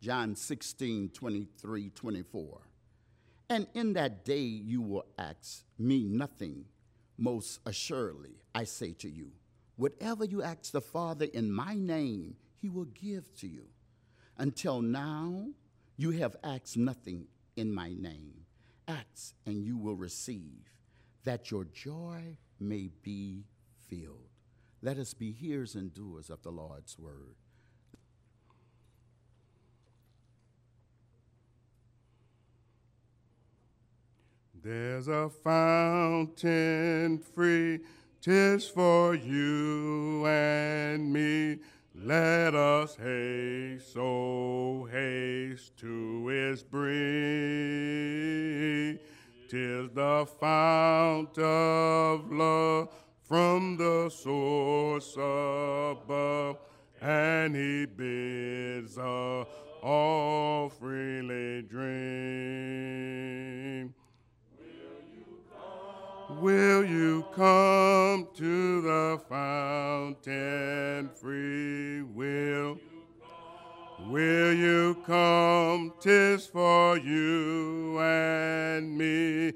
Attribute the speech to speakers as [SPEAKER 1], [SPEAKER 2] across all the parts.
[SPEAKER 1] John 16, 23, 24. And in that day you will ask me nothing. Most assuredly, I say to you, whatever you ask the Father in my name, he will give to you. Until now, you have asked nothing in my name. Ask, and you will receive, that your joy may be filled. Let us be hearers and doers of the Lord's word.
[SPEAKER 2] There's a fountain free, 'tis for you and me. Let us haste, oh haste to its brink. 'Tis the fount of love from the source above, and he bids us all freely drink. Will you come to the fountain free? Will you come? 'Tis for you and me.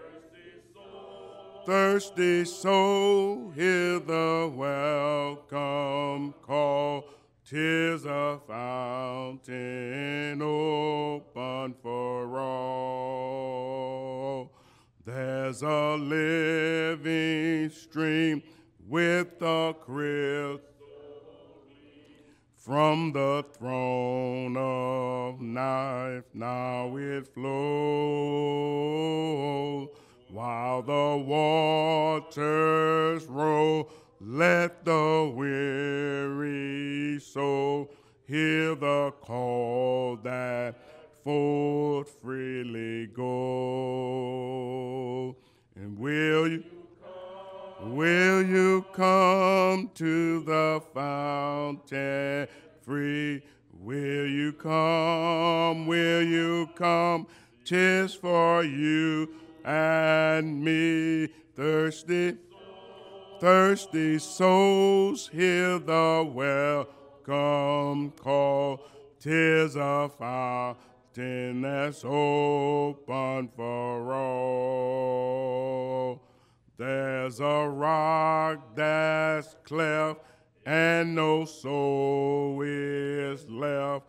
[SPEAKER 2] Thirsty soul, hear the welcome call. 'Tis a fountain open for all. There's a living stream with a crystal from the throne of life. Now it flows while the waters roll. Let the weary soul hear the call that forth freely go. And will you come to the fountain free? Will you come? Will you come? 'Tis for you and me. Thirsty souls, hear the welcome call. 'Tis a fountain that's open for all. There's a rock that's cleft, and no soul is left.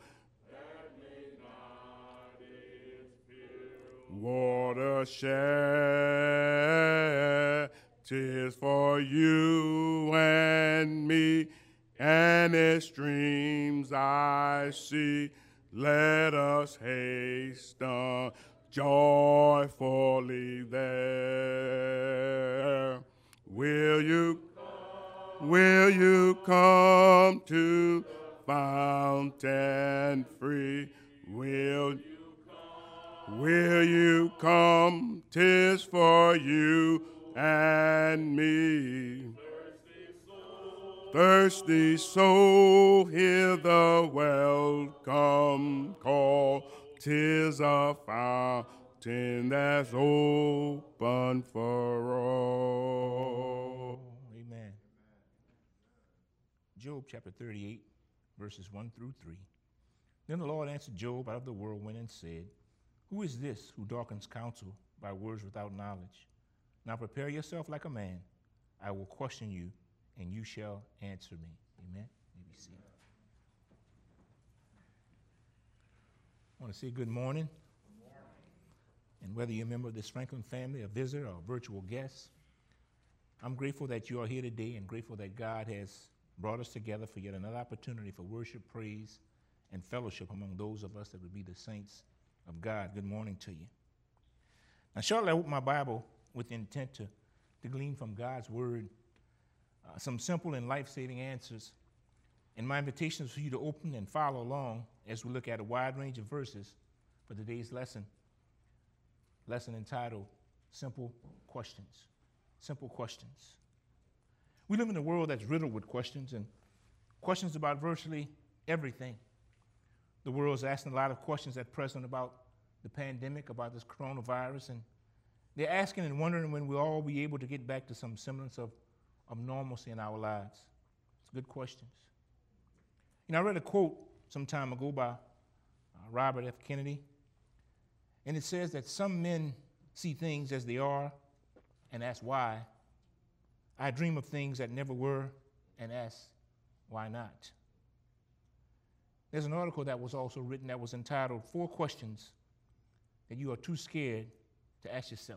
[SPEAKER 2] Watershed, 'tis for you and me, and its streams I see. Let us hasten joyfully there. Will you come to fountain free? Will you come? 'Tis for you and me. Thirsty soul, hear the welcome call. 'Tis a fountain that's open for all.
[SPEAKER 3] Amen. Job chapter 38, verses 1 through 3. Then the Lord answered Job out of the whirlwind and said, who is this who darkens counsel by words without knowledge? Now prepare yourself like a man. I will question you, and you shall answer me. Amen. You may be seated. I want to say good morning. And whether you're a member of this Franklin family, a visitor, or a virtual guest, I'm grateful that you are here today and grateful that God has brought us together for yet another opportunity for worship, praise, and fellowship among those of us that would be the saints of God. Good morning to you. Now, shortly I opened my Bible with the intent to glean from God's word some simple and life-saving answers. And my invitation is for you to open and follow along as we look at a wide range of verses for today's lesson entitled Simple Questions. Simple Questions. We live in a world that's riddled with questions, and questions about virtually everything. The world's asking a lot of questions at present about the pandemic, about this coronavirus, and they're asking and wondering when we'll all be able to get back to some semblance of normalcy in our lives. It's good questions. You know, I read a quote some time ago by Robert F. Kennedy. And it says that some men see things as they are and ask why. I dream of things that never were and ask why not. There's an article that was also written that was entitled 4 Questions That You Are Too Scared to Ask Yourself.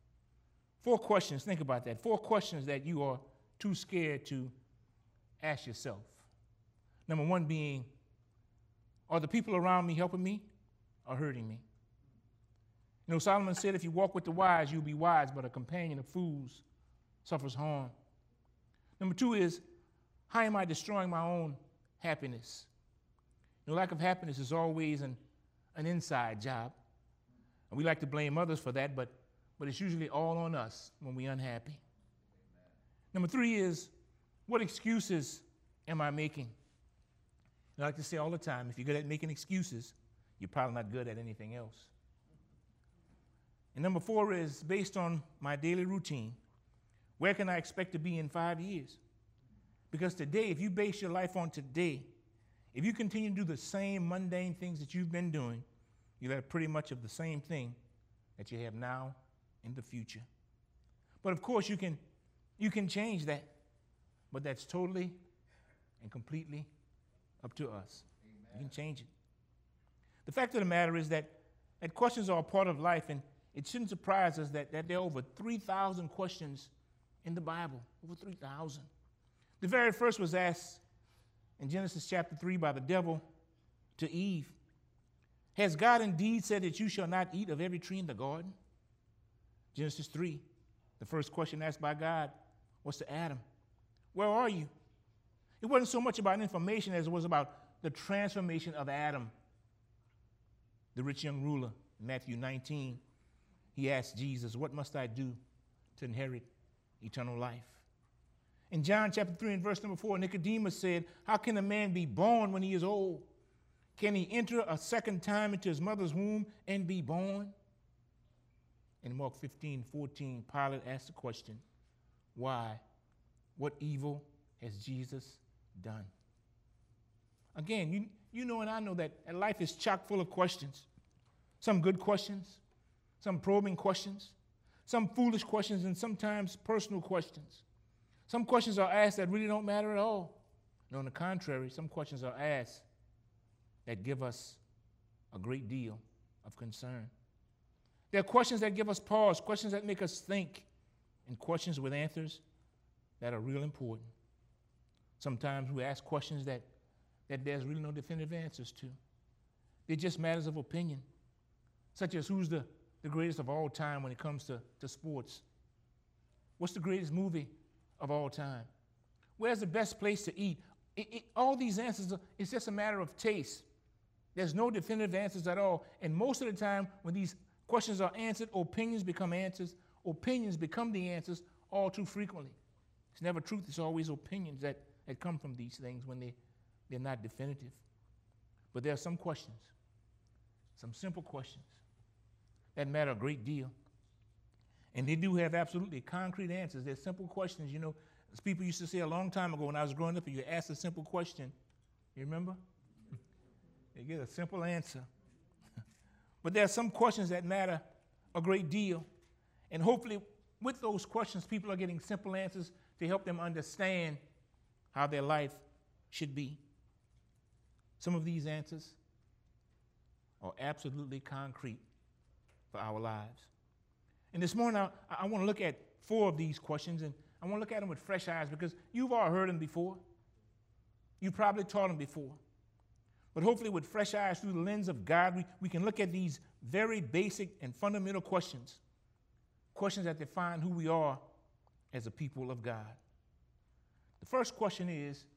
[SPEAKER 3] 4 questions, think about that. 4 questions that you are too scared to ask yourself. Number 1 being, are the people around me helping me or hurting me? You know, Solomon said, if you walk with the wise, you'll be wise, but a companion of fools suffers harm. Number 2 is, how am I destroying my own happiness? You know, lack of happiness is always an inside job. And we like to blame others for that, but it's usually all on us when we're unhappy. Amen. Number 3 is, what excuses am I making? I like to say all the time, if you're good at making excuses, you're probably not good at anything else. And number 4 is, based on my daily routine, where can I expect to be in 5 years? Because today, if you base your life on today, if you continue to do the same mundane things that you've been doing, you'll have pretty much of the same thing that you have now in the future. But of course, you can change that, but that's totally and completely up to us. Amen. You can change it. The fact of the matter is that questions are a part of life, and it shouldn't surprise us that there are over 3,000 questions in the Bible, over 3,000. The very first was asked in Genesis chapter 3 by the devil to Eve. Has God indeed said that you shall not eat of every tree in the garden? Genesis 3, the first question asked by God was to Adam. Where are you? It wasn't so much about information as it was about the transformation of Adam. The rich young ruler, in Matthew 19, he asked Jesus, what must I do to inherit eternal life? In John chapter 3 and verse number 4, Nicodemus said, how can a man be born when he is old? Can he enter a second time into his mother's womb and be born? In Mark 15:14, Pilate asked the question, why? What evil has Jesus done? Again, you know and I know that life is chock full of questions. Some good questions, some probing questions, some foolish questions, and sometimes personal questions. Some questions are asked that really don't matter at all. No, on the contrary, some questions are asked that give us a great deal of concern. There are questions that give us pause, questions that make us think, and questions with answers that are real important. Sometimes we ask questions that there's really no definitive answers to. They're just matters of opinion, such as who's the greatest of all time when it comes to sports? What's the greatest movie of all time? Where's the best place to eat? All these answers, it's just a matter of taste. There's no definitive answers at all. And most of the time, when these questions are answered, opinions become answers. Opinions become the answers all too frequently. It's never truth. It's always opinions that come from these things when they're not definitive. But there are some questions, some simple questions that matter a great deal. And they do have absolutely concrete answers. They're simple questions. You know, as people used to say a long time ago when I was growing up, if you ask a simple question, you remember? You get a simple answer. But there are some questions that matter a great deal. And hopefully with those questions, people are getting simple answers to help them understand how their life should be. Some of these answers are absolutely concrete for our lives. And this morning, I want to look at 4 of these questions, and I want to look at them with fresh eyes because you've all heard them before. You probably taught them before. But hopefully with fresh eyes through the lens of God, we can look at these very basic and fundamental questions, questions that define who we are as a people of God. The first question is,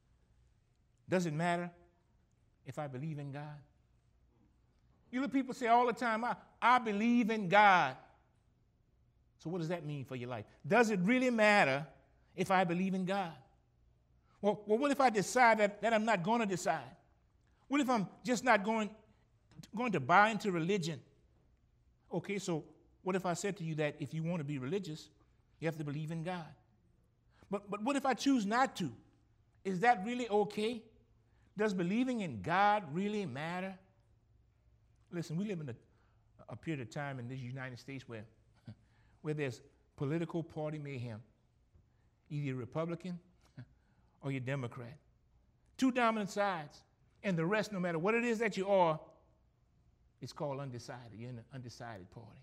[SPEAKER 3] does it matter if I believe in God? You hear people say all the time, I believe in God. So what does that mean for your life? Does it really matter if I believe in God? Well, what if I decide that I'm not going to decide? What if I'm just not going to buy into religion? Okay, so what if I said to you that if you want to be religious, you have to believe in God? But what if I choose not to? Is that really okay? Does believing in God really matter? Listen, we live in a period of time in this United States where there's political party mayhem. Either you're Republican or you're Democrat. Two dominant sides. And the rest, no matter what it is that you are, it's called undecided. You're in an undecided party.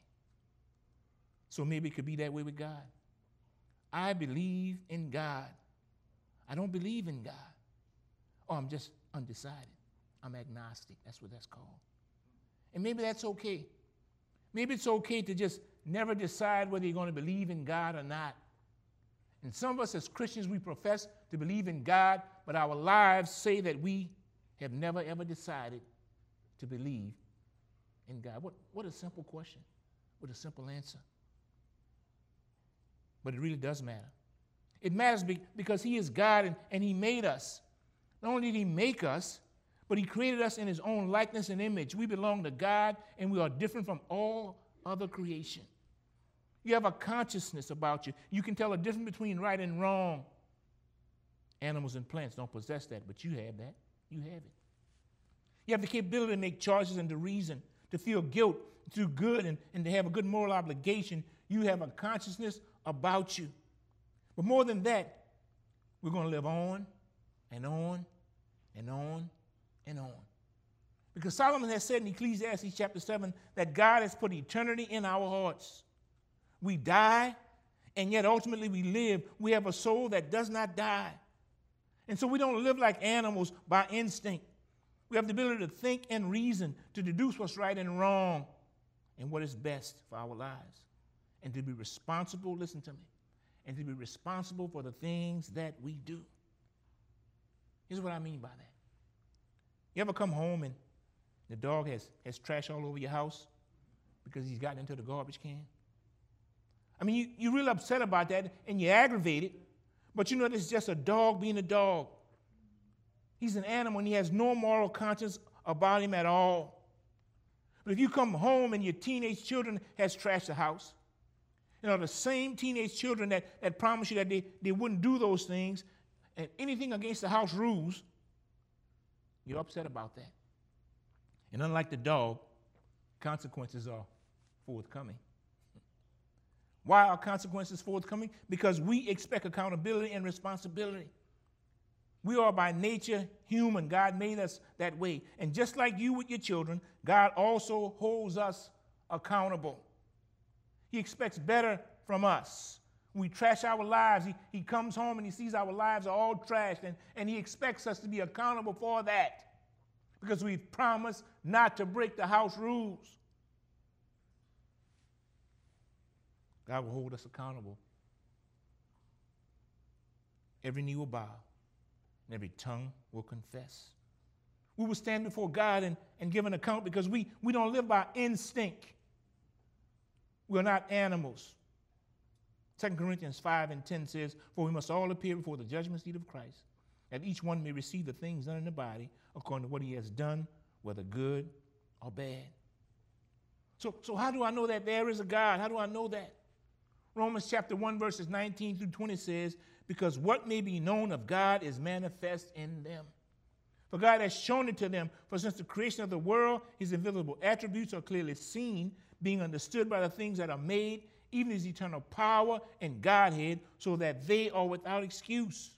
[SPEAKER 3] So maybe it could be that way with God. I believe in God. I don't believe in God. Or I'm just undecided. I'm agnostic. That's what that's called. And maybe that's okay. Maybe it's okay to just never decide whether you're going to believe in God or not. And some of us as Christians, we profess to believe in God, but our lives say that we have never, ever decided to believe in God. What a simple question. What a simple answer. But it really does matter. It matters because he is God and he made us. Not only did he make us, but he created us in his own likeness and image. We belong to God, and we are different from all other creation. You have a consciousness about you. You can tell a difference between right and wrong. Animals and plants don't possess that, but you have that. You have it. You have the capability to make choices and to reason, to feel guilt, to do good, and to have a good moral obligation. You have a consciousness about you. But more than that, we're going to live on and on and on and on. Because Solomon has said in Ecclesiastes chapter 7 that God has put eternity in our hearts. We die, and yet ultimately we live. We have a soul that does not die. And so we don't live like animals by instinct. We have the ability to think and reason, to deduce what's right and wrong, and what is best for our lives. And to be responsible, listen to me, and to be responsible for the things that we do. Here's what I mean by that. You ever come home and the dog has trash all over your house because he's gotten into the garbage can? I mean, you're really upset about that, and you're aggravated, but you know this is just a dog being a dog. He's an animal, and he has no moral conscience about him at all. But if you come home and your teenage children has trashed the house, you know, the same teenage children that promised you that they wouldn't do those things, and anything against the house rules, you're upset about that. And unlike the dog, consequences are forthcoming. Why are consequences forthcoming? Because we expect accountability and responsibility. We are by nature human. God made us that way. And just like you with your children, God also holds us accountable. He expects better from us. When we trash our lives, he comes home and he sees our lives are all trashed, and he expects us to be accountable for that because we've promised not to break the house rules. God will hold us accountable. Every knee will bow, and every tongue will confess. We will stand before God and give an account because we don't live by instinct. We're not animals. 2 Corinthians 5:10 says, "For we must all appear before the judgment seat of Christ, that each one may receive the things done in the body according to what he has done, whether good or bad." So how do I know that there is a God? How do I know that? Romans chapter 1, verses 19 through 20 says, "Because what may be known of God is manifest in them. For God has shown it to them, for since the creation of the world, his invisible attributes are clearly seen, being understood by the things that are made, even his eternal power and Godhead, so that they are without excuse."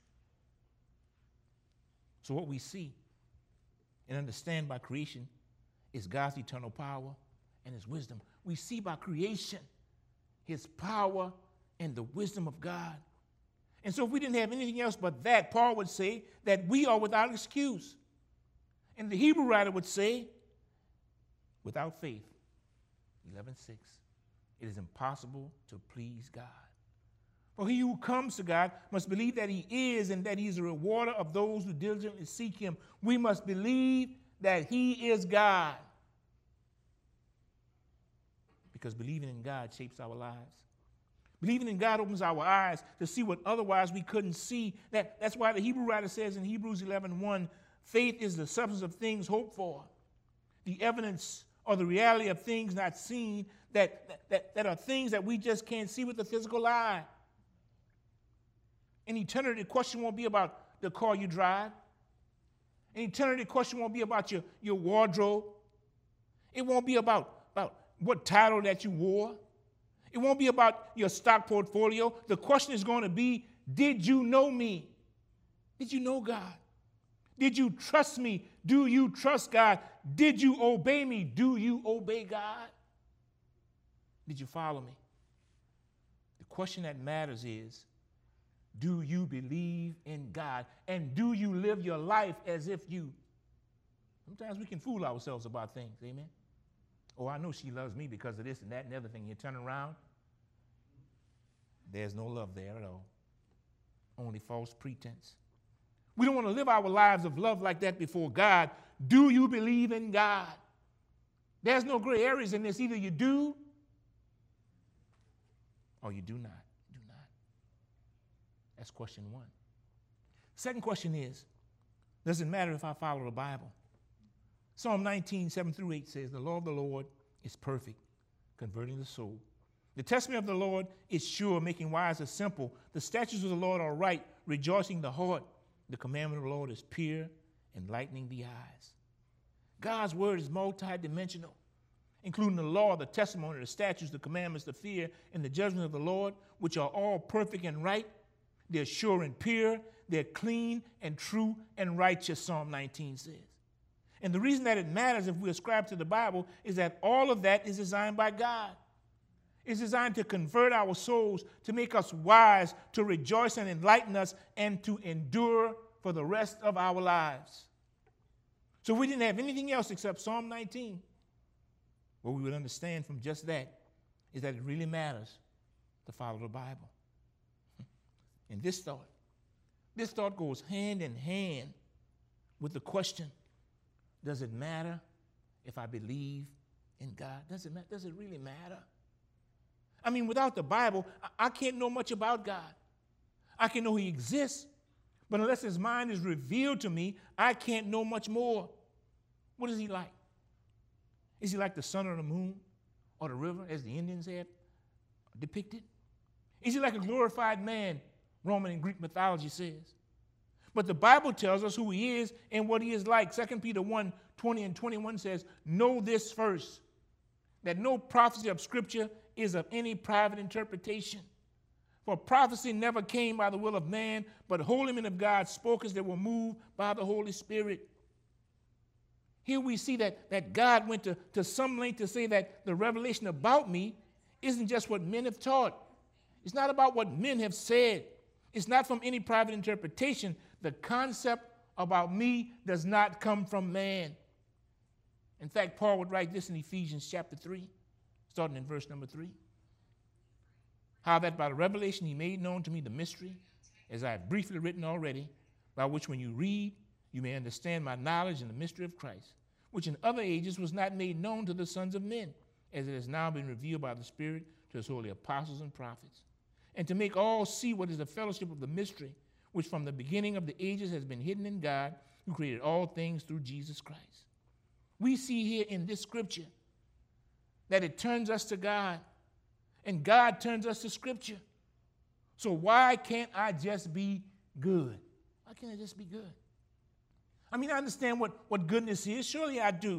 [SPEAKER 3] So what we see and understand by creation is God's eternal power and his wisdom. We see by creation his power and the wisdom of God. And so if we didn't have anything else but that, Paul would say that we are without excuse. And the Hebrew writer would say, without faith, 11:6, it is impossible to please God. For he who comes to God must believe that he is, and that he is a rewarder of those who diligently seek him. We must believe that he is God. Because believing in God shapes our lives. Believing in God opens our eyes to see what otherwise we couldn't see. That's why the Hebrew writer says in Hebrews 11:1, faith is the substance of things hoped for, the evidence or the reality of things not seen, that are things that we just can't see with the physical eye. In eternity, the question won't be about the car you drive. In eternity, the question won't be about your wardrobe. It won't be about what title that you wore. It won't be about your stock portfolio. The question is going to be, did you know me? Did you know God? Did you trust me? Do you trust God? Did you obey me? Do you obey God? Did you follow me? The question that matters is, do you believe in God? And do you live your life as if you? Sometimes we can fool ourselves about things, amen? Oh, I know she loves me because of this and that and the other thing. You turn around, there's no love there at all. Only false pretense. We don't want to live our lives of love like that before God. Do you believe in God? There's no gray areas in this. Either you do or you do not. Do not. That's question one. Second question is, does it matter if I follow the Bible? Psalm 19, 7 through 8 says, the law of the Lord is perfect, converting the soul. The testimony of the Lord is sure, making wise the simple. The statutes of the Lord are right, rejoicing the heart. The commandment of the Lord is pure, enlightening the eyes. God's word is multidimensional, including the law, the testimony, the statutes, the commandments, the fear, and the judgment of the Lord, which are all perfect and right. They're sure and pure. They're clean and true and righteous, Psalm 19 says. And the reason that it matters if we ascribe to the Bible is that all of that is designed by God. It's designed to convert our souls, to make us wise, to rejoice and enlighten us, and to endure for the rest of our lives. So if we didn't have anything else except Psalm 19, what we would understand from just that is that it really matters to follow the Bible. And this thought goes hand in hand with the question, does it matter if I believe in God? Does it really matter? I mean, without the Bible, I can't know much about God. I can know he exists, but unless his mind is revealed to me, I can't know much more. What is he like? Is he like the sun or the moon or the river, as the Indians have depicted? Is he like a glorified man, Roman and Greek mythology says? But the Bible tells us who he is and what he is like. 2 Peter 1, 20 and 21 says, know this first, that no prophecy of Scripture is of any private interpretation. For prophecy never came by the will of man, but holy men of God spoke as they were moved by the Holy Spirit. Here we see that God went to some length to say that the revelation about me isn't just what men have taught. It's not about what men have said. It's not from any private interpretation. The concept about me does not come from man. In fact, Paul would write this in Ephesians chapter 3, starting in verse number 3. How that by the revelation he made known to me the mystery, as I have briefly written already, by which when you read, you may understand my knowledge in the mystery of Christ, which in other ages was not made known to the sons of men, as it has now been revealed by the Spirit to his holy apostles and prophets, and to make all see what is the fellowship of the mystery, which from the beginning of the ages has been hidden in God, who created all things through Jesus Christ. We see here in this scripture that it turns us to God, and God turns us to Scripture. So why can't I just be good? Why can't I just be good? I mean, I understand what goodness is. Surely I do.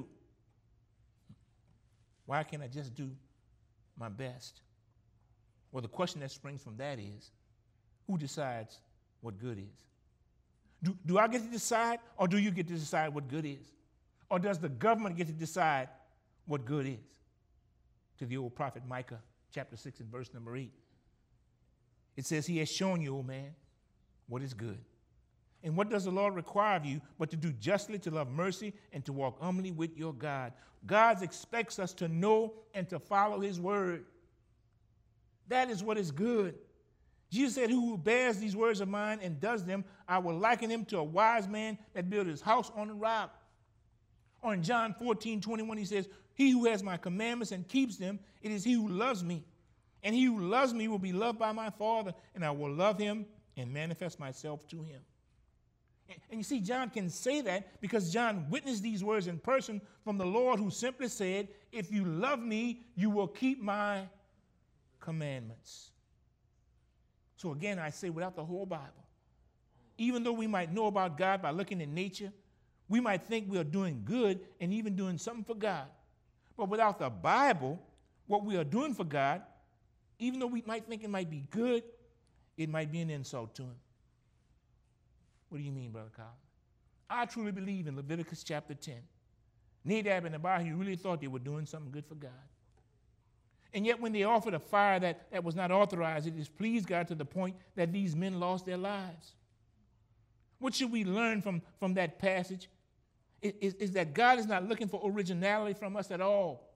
[SPEAKER 3] Why can't I just do my best? Well, the question that springs from that is, who decides what good is? Do I get to decide, or do you get to decide what good is? Or does the government get to decide what good is? To the old prophet Micah, chapter 6 and verse number 8. It says, he has shown you, O man, what is good. And what does the Lord require of you but to do justly, to love mercy, and to walk humbly with your God? God expects us to know and to follow his word. That is what is good. Jesus said, who bears these words of mine and does them, I will liken him to a wise man that built his house on a rock. Or in John 14, 21, he says, he who has my commandments and keeps them, it is he who loves me. And he who loves me will be loved by my Father, and I will love him and manifest myself to him. And you see, John can say that because John witnessed these words in person from the Lord, who simply said, if you love me, you will keep my commandments. So again, I say, without the whole Bible, even though we might know about God by looking at nature, we might think we are doing good and even doing something for God. But without the Bible, what we are doing for God, even though we might think it might be good, it might be an insult to him. What do you mean, Brother Collins? I truly believe in Leviticus chapter 10. Nadab and Abihu really thought they were doing something good for God. And yet when they offered a fire that was not authorized, it displeased God to the point that these men lost their lives. What should we learn from that passage? Is that God is not looking for originality from us at all.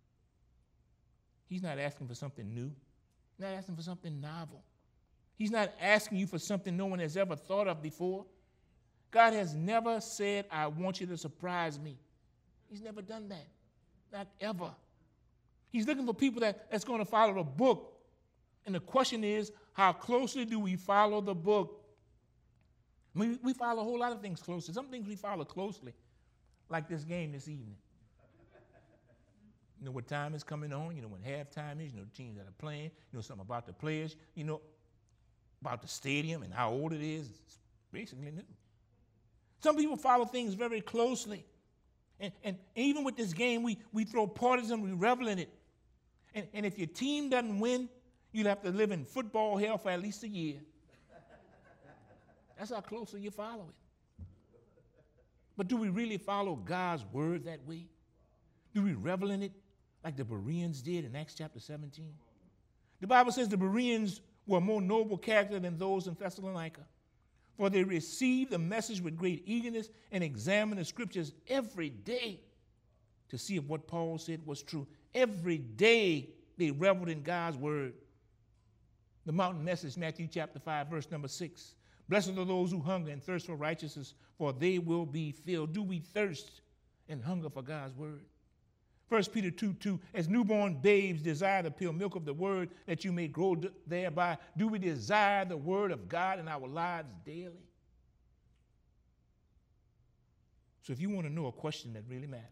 [SPEAKER 3] He's not asking for something new. He's not asking for something novel. He's not asking you for something no one has ever thought of before. God has never said, I want you to surprise me. He's never done that. Not ever. He's looking for people that's going to follow the book. And the question is, how closely do we follow the book? I mean, we follow a whole lot of things closely. Some things we follow closely, like this game this evening. You know what time is coming on. You know when halftime is. You know the teams that are playing. You know something about the players. You know about the stadium and how old it is. It's basically new. Some people follow things very closely. And even with this game, we throw parties and we revel in it. And if your team doesn't win, you'll have to live in football hell for at least a year. That's how closely you follow it. But do we really follow God's word that way? Do we revel in it like the Bereans did in Acts chapter 17? The Bible says the Bereans were a more noble character than those in Thessalonica, for they received the message with great eagerness and examined the scriptures every day to see if what Paul said was true. Every day they reveled in God's word. The mountain message, Matthew chapter 5, verse number 6. Blessed are those who hunger and thirst for righteousness, for they will be filled. Do we thirst and hunger for God's word? 1 Peter 2:2, as newborn babes desire the pure milk of the word that you may grow thereby, do we desire the word of God in our lives daily? So if you want to know a question that really matters,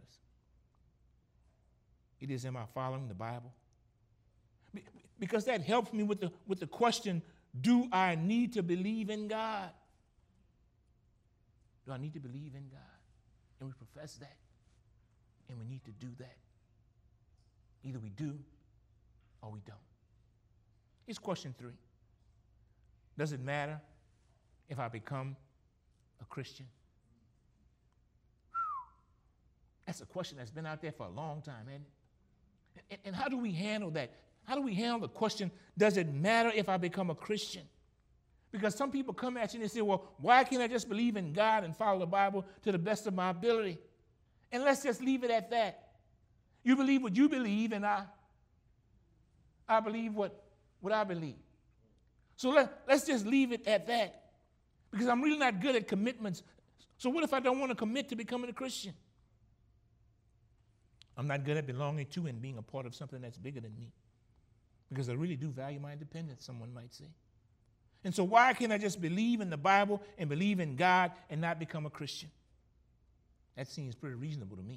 [SPEAKER 3] it is, am I following the Bible? Because that helps me with the question, do I need to believe in God? Do I need to believe in God? And we profess that. And we need to do that. Either we do or we don't. Here's question 3. Does it matter if I become a Christian? That's a question that's been out there for a long time, hasn't it? And how do we handle that? How do we handle the question, does it matter if I become a Christian? Because some people come at you and they say, well, why can't I just believe in God and follow the Bible to the best of my ability? And let's just leave it at that. You believe what you believe, and I believe what I believe. So let's just leave it at that. Because I'm really not good at commitments. So what if I don't want to commit to becoming a Christian? I'm not good at belonging to and being a part of something that's bigger than me. Because I really do value my independence, someone might say. And so why can't I just believe in the Bible and believe in God and not become a Christian? That seems pretty reasonable to me.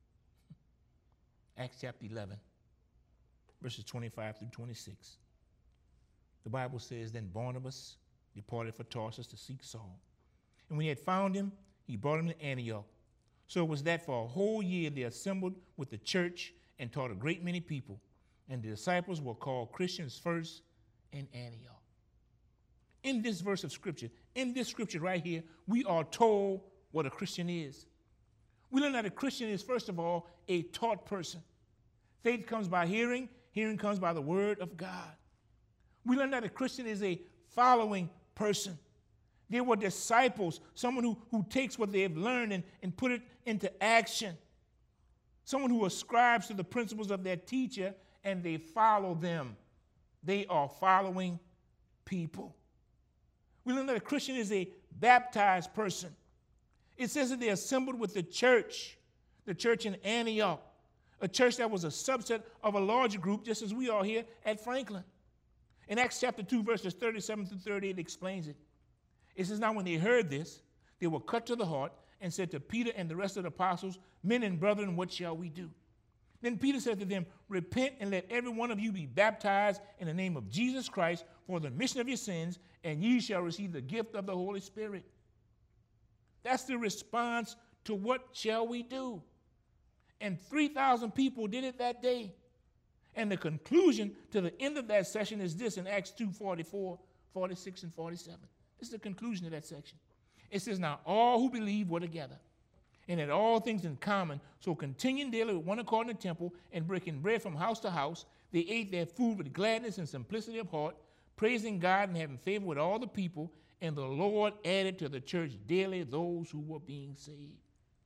[SPEAKER 3] Acts chapter 11, verses 25 through 26. The Bible says, then Barnabas departed for Tarsus to seek Saul. And when he had found him, he brought him to Antioch. So it was that for a whole year they assembled with the church and taught a great many people. And the disciples were called Christians first in Antioch. In this verse of Scripture, in this Scripture right here, we are told what a Christian is. We learn that a Christian is, first of all, a taught person. Faith comes by hearing. Hearing comes by the word of God. We learn that a Christian is a following person. They were disciples, someone who takes what they have learned and put it into action. Someone who ascribes to the principles of their teacher and they follow them. They are following people. We learn that a Christian is a baptized person. It says that they assembled with the church in Antioch, a church that was a subset of a larger group, just as we are here at Franklin. In Acts chapter 2, verses 37 through 38, it explains it. It says, now when they heard this, they were cut to the heart and said to Peter and the rest of the apostles, men and brethren, what shall we do? Then Peter said to them, repent and let every one of you be baptized in the name of Jesus Christ for the remission of your sins, and ye shall receive the gift of the Holy Spirit. That's the response to what shall we do. And 3,000 people did it that day. And the conclusion to the end of that session is this in Acts 2:44, 46, and 47. This is the conclusion of that section. It says, now all who believed were together and had all things in common, so continuing daily with one accord in the temple and breaking bread from house to house, they ate their food with gladness and simplicity of heart, praising God and having favor with all the people, and the Lord added to the church daily those who were being saved.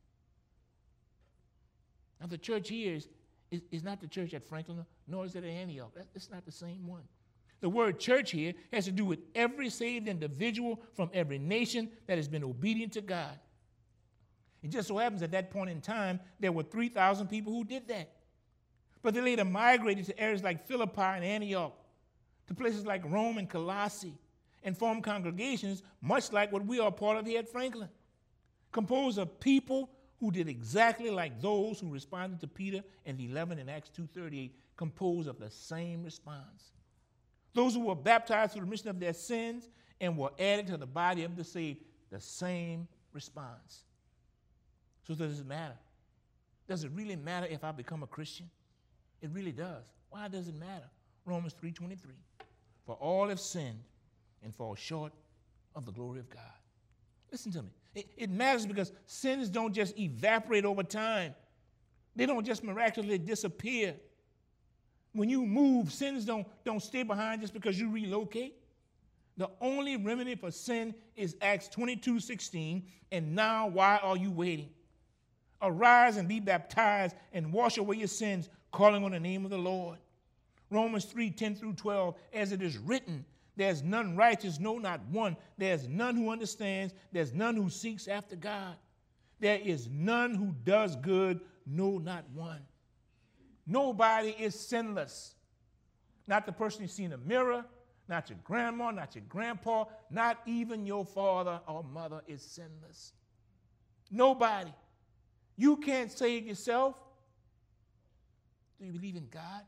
[SPEAKER 3] Now the church here is not the church at Franklin, nor is it at Antioch. It's not the same one. The word church here has to do with every saved individual from every nation that has been obedient to God. It just so happens at that point in time, there were 3,000 people who did that. But they later migrated to areas like Philippi and Antioch, to places like Rome and Colossae, and formed congregations much like what we are part of here at Franklin, composed of people who did exactly like those who responded to Peter and the 11 in Acts 2:38, composed of the same response. Those who were baptized for the remission of their sins and were added to the body of the saved, the same response. So does it matter? Does it really matter if I become a Christian? It really does. Why does it matter? Romans 3:23. For all have sinned and fall short of the glory of God. Listen to me. It matters because sins don't just evaporate over time. They don't just miraculously disappear. When you move, sins don't stay behind just because you relocate. The only remedy for sin is Acts 22:16. And now why are you waiting? Arise and be baptized and wash away your sins, calling on the name of the Lord. Romans 3:10-12, as it is written, there's none righteous, no, not one. There's none who understands. There's none who seeks after God. There is none who does good, no, not one. Nobody is sinless. Not the person you see in the mirror, not your grandma, not your grandpa, not even your father or mother is sinless. Nobody. You can't save yourself. Do you believe in God?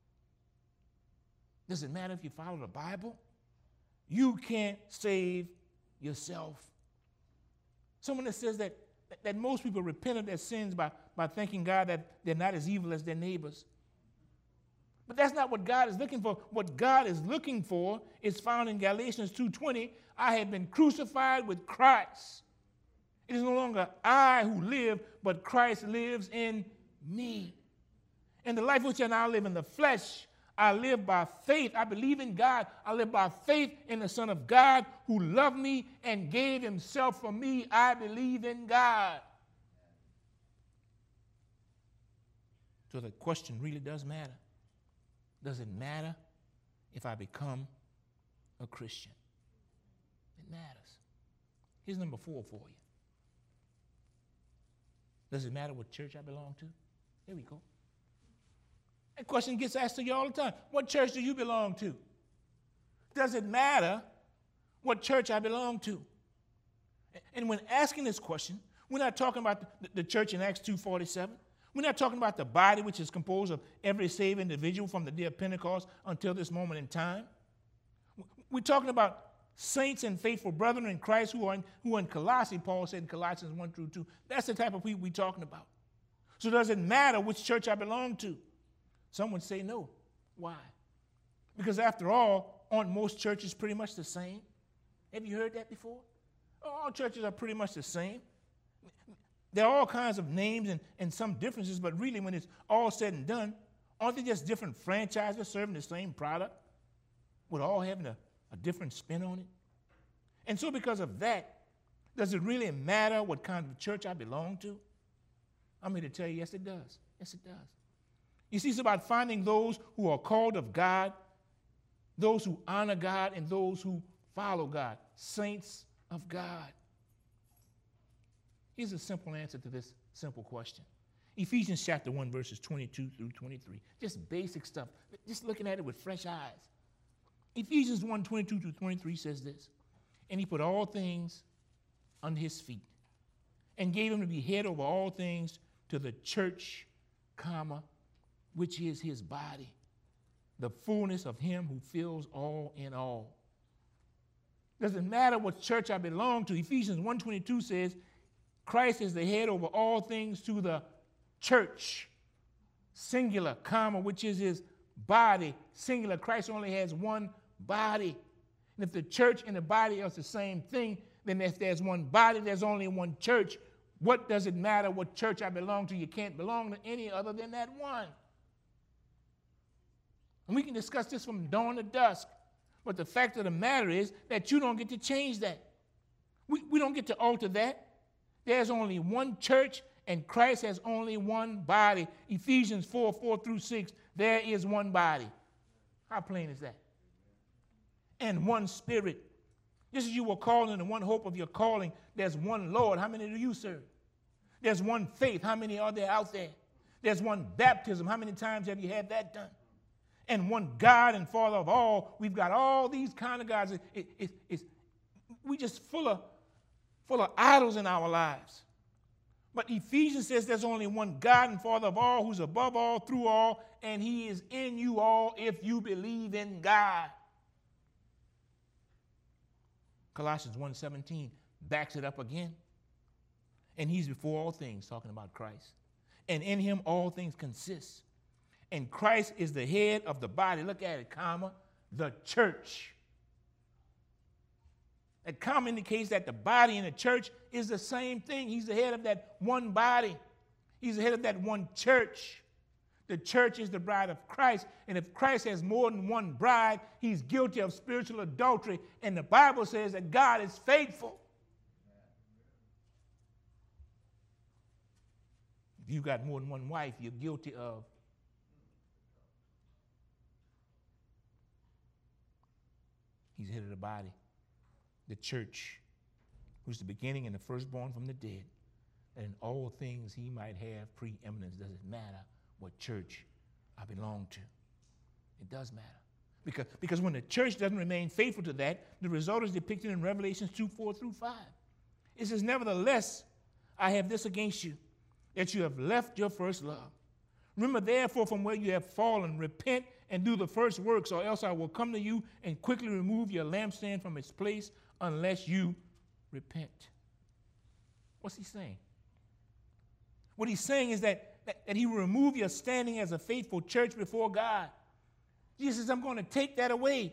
[SPEAKER 3] Does it matter if you follow the Bible? You can't save yourself. Someone that says that most people repent of their sins by thanking God that they're not as evil as their neighbors. But that's not what God is looking for. What God is looking for is found in Galatians 2:20. I have been crucified with Christ. It is no longer I who live, but Christ lives in me. And the life which I now live in the flesh, I live by faith. I believe in God. I live by faith in the Son of God who loved me and gave himself for me. I believe in God. So the question really does matter. Does it matter if I become a Christian? It matters. Here's number 4 for you. Does it matter what church I belong to? Here we go. That question gets asked to you all the time. What church do you belong to? Does it matter what church I belong to? And when asking this question, we're not talking about the church in Acts 2:47. We're not talking about the body, which is composed of every saved individual from the day of Pentecost until this moment in time. We're talking about saints and faithful brethren in Christ who are in Colossae, Paul said in Colossians 1-2. That's the type of people we're talking about. So does it matter which church I belong to? Some would say no. Why? Because after all, aren't most churches pretty much the same? Have you heard that before? All churches are pretty much the same. There are all kinds of names and some differences, but really when it's all said and done, aren't they just different franchises serving the same product with all having a different spin on it? And so because of that, does it really matter what kind of church I belong to? I'm here to tell you, yes, it does. Yes, it does. You see, it's about finding those who are called of God, those who honor God, and those who follow God, saints of God. Here's a simple answer to this simple question. Ephesians chapter 1, verses 22-23. Just basic stuff. Just looking at it with fresh eyes. Ephesians 1, 22-23 says this, and he put all things under his feet and gave him to be head over all things to the church, which is his body, the fullness of him who fills all in all. Doesn't matter what church I belong to. Ephesians 1:22 says, Christ is the head over all things to the church, singular, comma, which is his body, singular. Christ only has one body. And if the church and the body are the same thing, then if there's one body, there's only one church. What does it matter what church I belong to? You can't belong to any other than that one. And we can discuss this from dawn to dusk. But the fact of the matter is that you don't get to change that. We don't get to alter that. There's only one church, and Christ has only one body. Ephesians 4:4-6, there is one body. How plain is that? And one spirit. Just as you were called in the one hope of your calling, there's one Lord. How many do you serve? There's one faith. How many are there out there? There's one baptism. How many times have you had that done? And one God and Father of all. We've got all these kind of gods. We just full of idols in our lives. But Ephesians says there's only one God and Father of all, who's above all, through all, and he is in you all if you believe in God. Colossians 1:17 backs it up again. And he's before all things, talking about Christ. And in him all things consist. And Christ is the head of the body. Look at it, comma, the church. That comma indicates that the body and the church is the same thing. He's the head of that one body. He's the head of that one church. The church is the bride of Christ. And if Christ has more than one bride, he's guilty of spiritual adultery. And the Bible says that God is faithful. If you've got more than one wife, you're guilty of he's head of the body, the church, who's the beginning and the firstborn from the dead, that in all things he might have preeminence. Doesn't matter what church I belong to. It does matter. Because when the church doesn't remain faithful to that, the result is depicted in Revelation 2:4-5. It says, nevertheless, I have this against you, that you have left your first love. Remember, therefore, from where you have fallen, repent and do the first works, or else I will come to you and quickly remove your lampstand from its place unless you repent. What's he saying? What he's saying is that he will remove your standing as a faithful church before God. Jesus says, I'm going to take that away.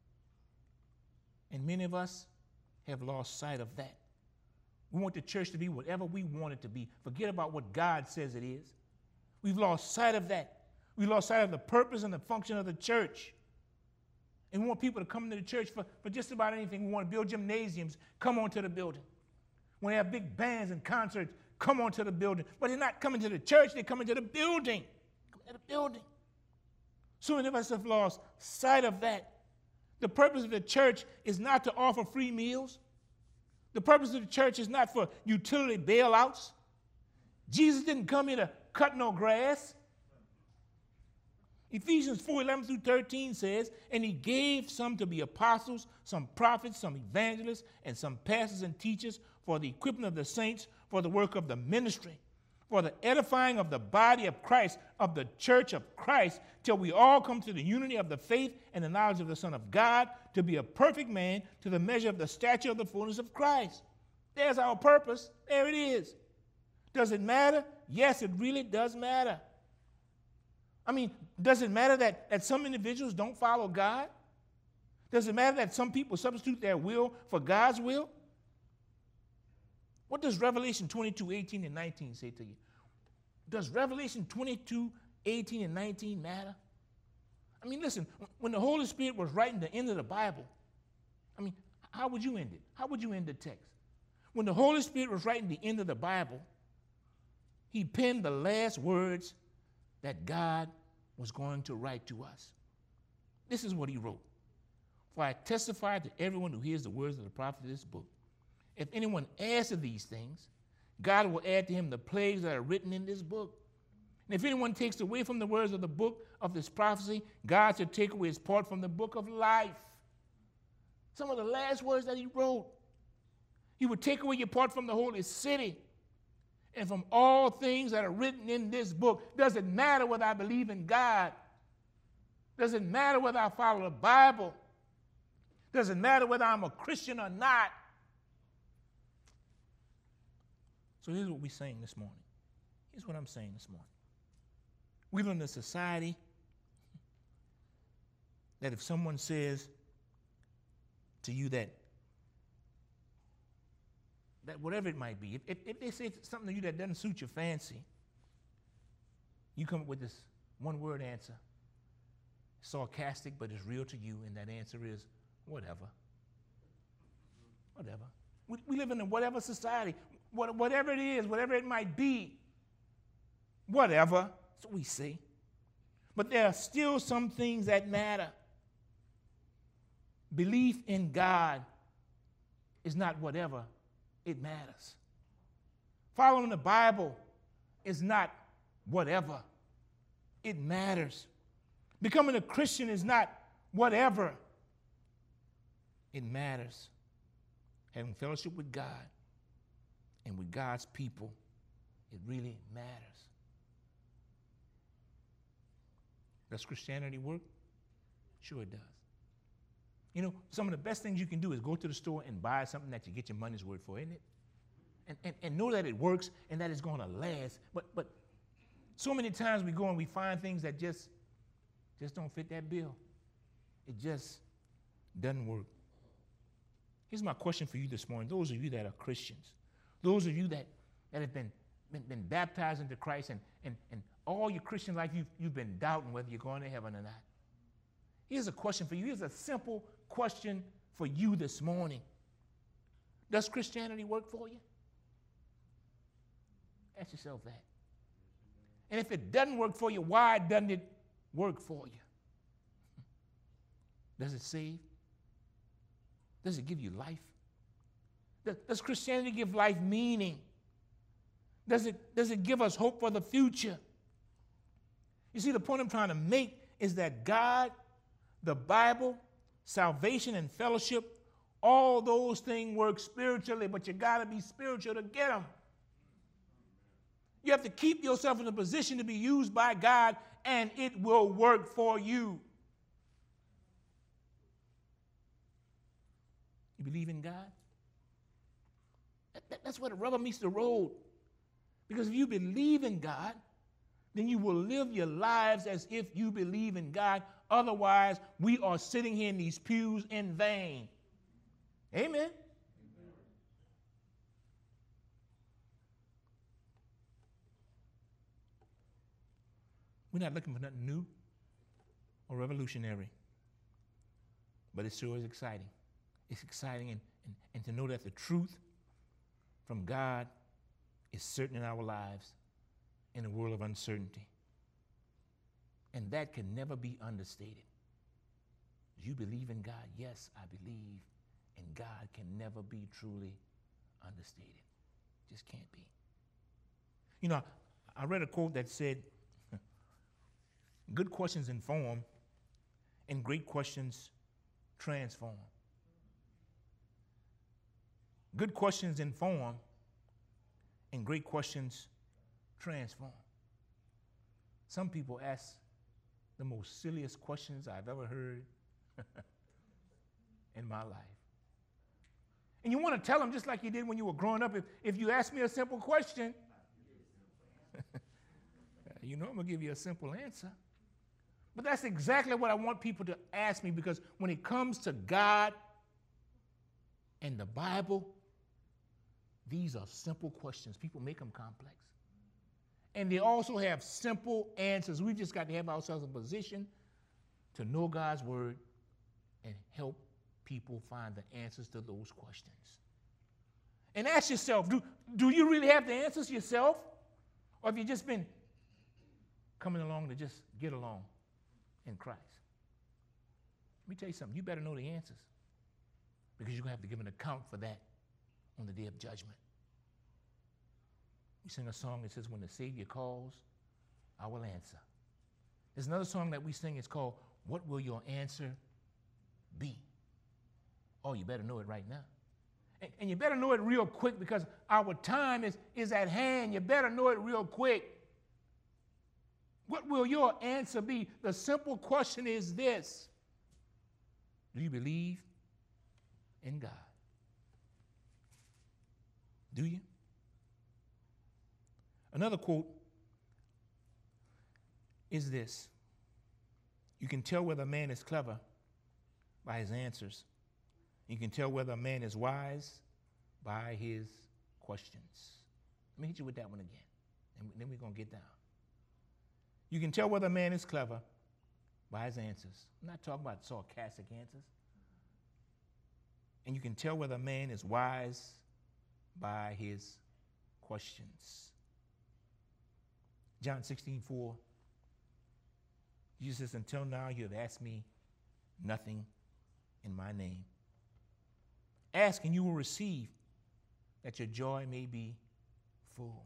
[SPEAKER 3] And many of us have lost sight of that. We want the church to be whatever we want it to be. Forget about what God says it is. We've lost sight of that. We lost sight of the purpose and the function of the church. And we want people to come into the church for just about anything. We want to build gymnasiums. Come on to the building. When they have big bands and concerts, come on to the building. But they're not coming to the church. They're coming to the building. Come to the building. So many of us have lost sight of that. The purpose of the church is not to offer free meals. The purpose of the church is not for utility bailouts. Jesus didn't come here to cut no grass. Ephesians 4:11-13 says, and he gave some to be apostles, some prophets, some evangelists, and some pastors and teachers for the equipping of the saints, for the work of the ministry, for the edifying of the body of Christ, of the church of Christ, till we all come to the unity of the faith and the knowledge of the Son of God, to be a perfect man, to the measure of the stature of the fullness of Christ. There's our purpose. There it is. Does it matter? Yes, it really does matter. I mean, does it matter that some individuals don't follow God? Does it matter that some people substitute their will for God's will? What does Revelation 22:18-19 say to you? Does Revelation 22:18-19 matter? I mean, listen, when the Holy Spirit was writing the end of the Bible, I mean, how would you end it? How would you end the text? When the Holy Spirit was writing the end of the Bible, he penned the last words that God was going to write to us. This is what he wrote. For I testify to everyone who hears the words of the prophet of this book. If anyone adds to these things, God will add to him the plagues that are written in this book. And if anyone takes away from the words of the book of this prophecy, God shall take away his part from the book of life. Some of the last words that he wrote. He would take away your part from the holy city and from all things that are written in this book. Doesn't matter whether I believe in God. Doesn't matter whether I follow the Bible. Doesn't matter whether I'm a Christian or not. So here's what we're saying this morning. Here's what I'm saying this morning. We live in a society that if someone says to you that whatever it might be, if they say something to you that doesn't suit your fancy, you come up with this one-word answer. Sarcastic, but it's real to you, and that answer is whatever. Whatever. We live in a whatever society. Whatever it is, whatever it might be, whatever. That's what we say. But there are still some things that matter. Belief in God is not whatever. It matters. Following the Bible is not whatever. It matters. Becoming a Christian is not whatever. It matters. Having fellowship with God and with God's people, it really matters. Does Christianity work? Sure it does. You know, some of the best things you can do is go to the store and buy something that you get your money's worth for, isn't it? And know that it works and that it's going to last. But so many times we go and we find things that just don't fit that bill. It just doesn't work. Here's my question for you this morning. Those of you that are Christians, those of you that have been baptized into Christ and all your Christian life you've been doubting whether you're going to heaven or not. Here's a question for you. Here's a simple question for you this morning. Does Christianity work for you? Ask yourself that. And if it doesn't work for you, why doesn't it work for you? Does it save? Does it give you life? Does Christianity give life meaning? Does it give us hope for the future? You see, the point I'm trying to make is that God, the Bible, salvation and fellowship, all those things work spiritually, but you got to be spiritual to get them. You have to keep yourself in a position to be used by God, and it will work for you. You believe in God? That's where the rubber meets the road. Because if you believe in God, then you will live your lives as if you believe in God. Otherwise, we are sitting here in these pews in vain. Amen. We're not looking for nothing new or revolutionary, but it sure is exciting. It's exciting and to know that the truth from God is certain in our lives in a world of uncertainty. And that can never be understated. Do you believe in God? Yes, I believe. And God can never be truly understated. Just can't be. You know, I read a quote that said, good questions inform and great questions transform. Good questions inform and great questions transform. Some people ask the most silliest questions I've ever heard in my life. And you want to tell them just like you did when you were growing up. If you ask me a simple question, you know I'm going to give you a simple answer. But that's exactly what I want people to ask me, because when it comes to God and the Bible, these are simple questions. People make them complex. And they also have simple answers. We've just got to have ourselves in a position to know God's word and help people find the answers to those questions. And ask yourself, do you really have the answers yourself? Or have you just been coming along to just get along in Christ? Let me tell you something. You better know the answers, because you're going to have to give an account for that on the day of judgment. We sing a song that says, when the Savior calls, I will answer. There's another song that we sing. It's called, what will your answer be? Oh, you better know it right now. And you better know it real quick, because our time is at hand. You better know it real quick. What will your answer be? The simple question is this: do you believe in God? Do you? Another quote is this. You can tell whether a man is clever by his answers. You can tell whether a man is wise by his questions. Let me hit you with that one again, and then we're going to get down. You can tell whether a man is clever by his answers. I'm not talking about sarcastic answers. And you can tell whether a man is wise by his questions. John 16:4. Jesus says, until now you have asked me nothing in my name. Ask and you will receive, that your joy may be full.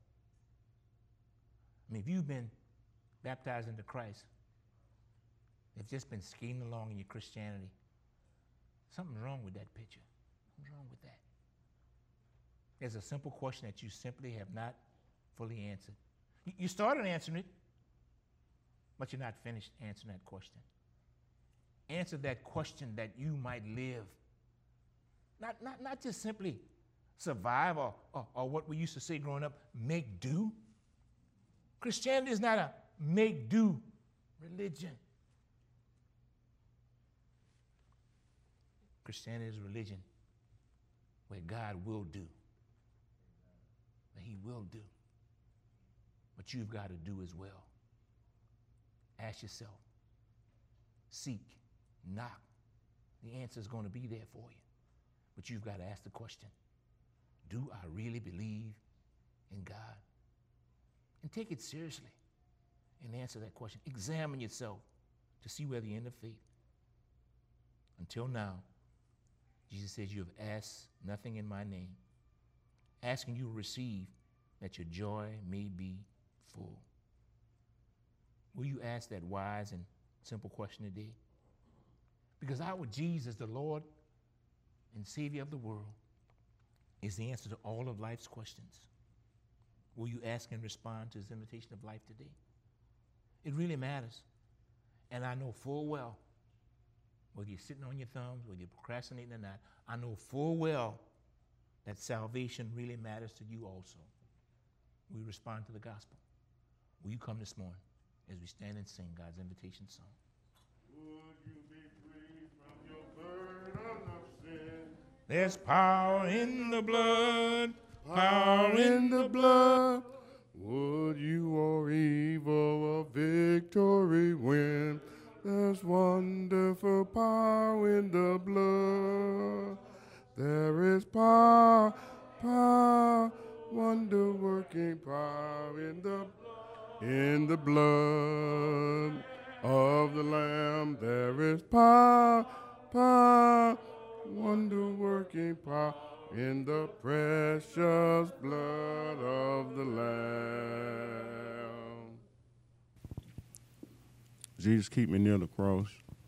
[SPEAKER 3] I mean, if you've been baptized into Christ, you've just been skating along in your Christianity, something's wrong with that picture. What's wrong with that? There's a simple question that you simply have not fully answered. You started answering it, but you're not finished answering that question. Answer that question that you might live. Not just simply survive or what we used to say growing up, make do. Christianity is not a make do religion. Christianity is a religion where God will do. That he will do. But you've got to do as well. Ask yourself. Seek. Knock. The answer is going to be there for you. But you've got to ask the question, do I really believe in God? And take it seriously and answer that question. Examine yourself to see whether you're in the faith. Until now, Jesus says, you have asked nothing in my name. Asking you will receive, that your joy may be full. Will you ask that wise and simple question today? Because our Jesus, the Lord and Savior of the world, is the answer to all of life's questions. Will you ask and respond to his invitation of life today? It really matters. And I know full well, whether you're sitting on your thumbs, whether you're procrastinating or not, I know full well that salvation really matters to you also. Will you respond to the gospel? Will you come this morning as we stand and sing God's invitation song?
[SPEAKER 2] Would you be free from your burden of sin?
[SPEAKER 3] There's power in the blood,
[SPEAKER 2] Power in the blood. Would you or evil a victory win? There's wonderful power in the blood. There is power, wonder-working power in the blood of the Lamb. There is power, wonder-working power in the precious blood of the Lamb. Jesus, keep me near the cross.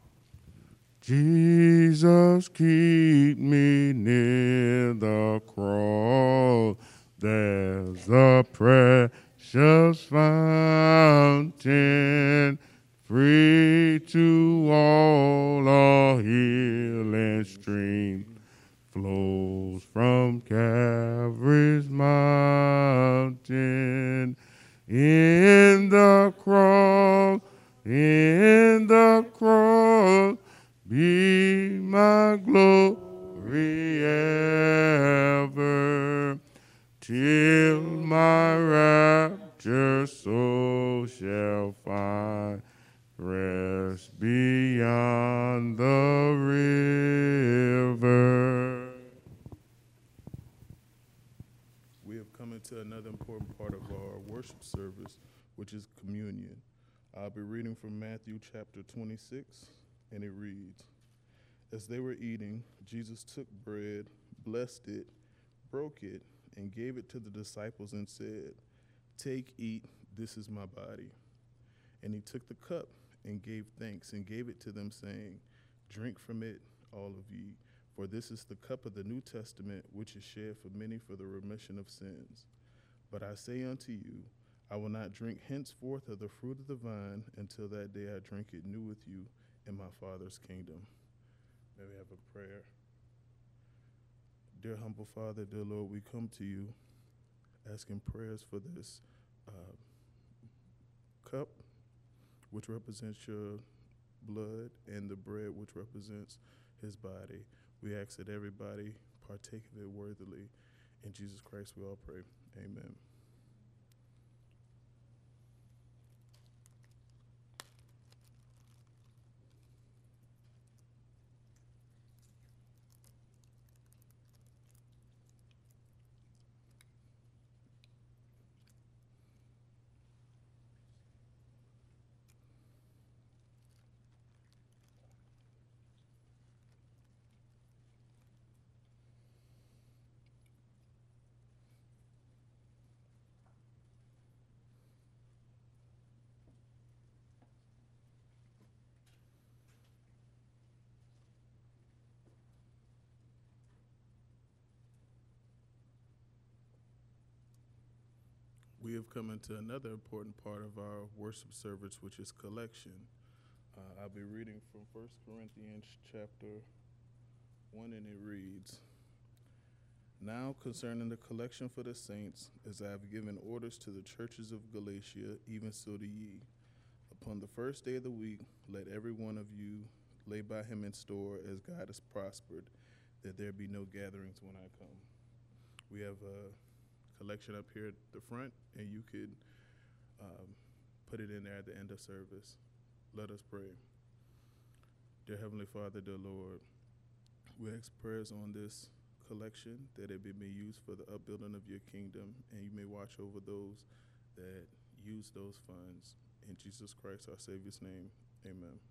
[SPEAKER 2] Jesus, keep me near the cross. There's a precious fountain, free to all, a healing stream flows from Calvary's mountain. In the cross, be my glory ever, till my rapture soul shall find rest beyond the river.
[SPEAKER 4] We have come into another important part of our worship service, which is communion. I'll be reading from Matthew chapter 26, and it reads, as they were eating, Jesus took bread, blessed it, broke it, and gave it to the disciples and said, take, eat, this is my body. And he took the cup and gave thanks and gave it to them, saying, drink from it, all of ye, for this is the cup of the New Testament, which is shed for many for the remission of sins. But I say unto you, I will not drink henceforth of the fruit of the vine until that day I drink it new with you in my Father's kingdom. May we have a prayer. Dear humble Father, dear Lord, we come to you asking prayers for this cup which represents your blood, and the bread, which represents his body. We ask that everybody partake of it worthily. In Jesus Christ we all pray. Amen. We have come into another important part of our worship service, which is collection. I'll be reading from 1 Corinthians chapter 1, and it reads, "Now concerning the collection for the saints, as I have given orders to the churches of Galatia, even so do ye. Upon the first day of the week, let every one of you lay by him in store as God has prospered, that there be no gatherings when I come." We have a collection up here at the front, and you could put it in there at the end of service. Let us pray. Dear Heavenly Father, dear Lord, we ask prayers on this collection that it may be used for the upbuilding of your kingdom, and you may watch over those that use those funds. In Jesus Christ, our Savior's name, amen.